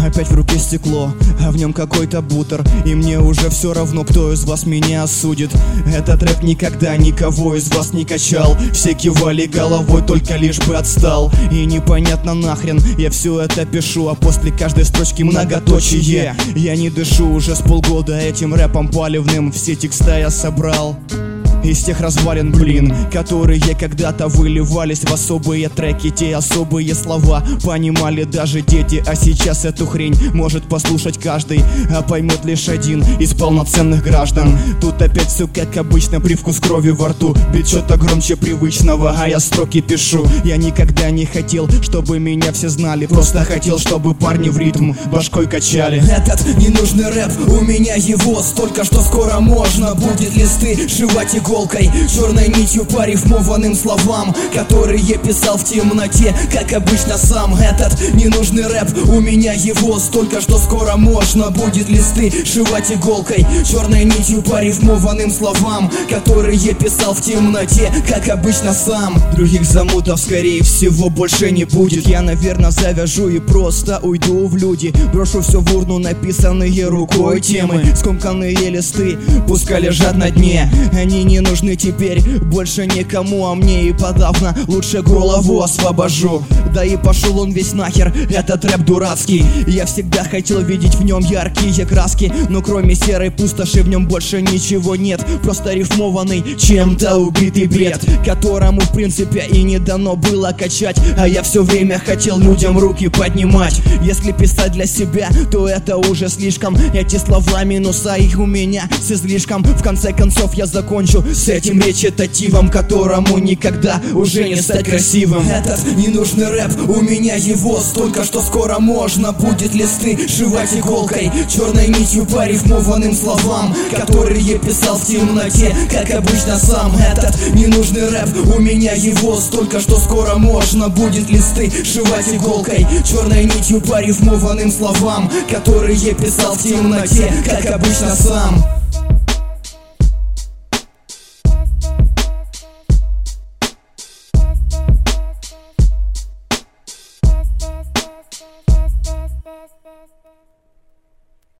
Опять в руке стекло, а в нем какой-то бутер. И мне уже все равно, кто из вас меня осудит. Этот рэп никогда никого из вас не качал. Все кивали головой, только лишь бы отстал. И непонятно нахрен я все это пишу, а после каждой строчки многоточие. Я не дышу уже с полгода этим рэпом палевным. Все текста я собрал из тех развалин, блин, которые когда-то выливались в особые треки. Те особые слова понимали даже дети, а сейчас эту хрень может послушать каждый, а поймет лишь один из полноценных граждан. Тут опять все как обычно, привкус крови во рту. Бит что-то громче привычного, а я строки пишу. Я никогда не хотел, чтобы меня все знали, просто хотел, чтобы парни в ритм башкой качали. Этот ненужный рэп, у меня его столько, что скоро можно будет листы сшивать иголкой, черной нитью по рифмованным словам, которые писал в темноте, как обычно сам. Этот ненужный рэп, у меня его столько, что скоро можно будет листы сшивать иголкой, черной нитью по рифмованным словам, которые писал в темноте, как обычно сам. Других замутов, скорее всего, больше не будет. Я, наверное, завяжу и просто уйду в люди. Брошу все в урну написанные рукой темы. Скомканные листы пускай лежат на дне. Они не нужны теперь больше никому, а мне и подавно лучше голову освобожу. Да и пошел он весь нахер, этот рэп дурацкий. Я всегда хотел видеть в нем яркие краски, но кроме серой пустоши в нем больше ничего нет. Просто рифмованный чем-то убитый бред, которому в принципе и не дано было качать, а я все время хотел людям руки поднимать. Если писать для себя, то это уже слишком. Эти слова минуса, их у меня с излишком. В конце концов я закончу с этим речитативом, которому никогда уже не стать красивым. Этот ненужный рэп, у меня его столько, что скоро можно будет листы сшивать иголкой, черной нитью по рифмованным словам, которые писал в темноте, как обычно сам. Этот ненужный рэп, у меня его столько, что скоро можно будет листы сшивать иголкой, черной нитью по рифмованным словам, которые писал в темноте, как обычно сам.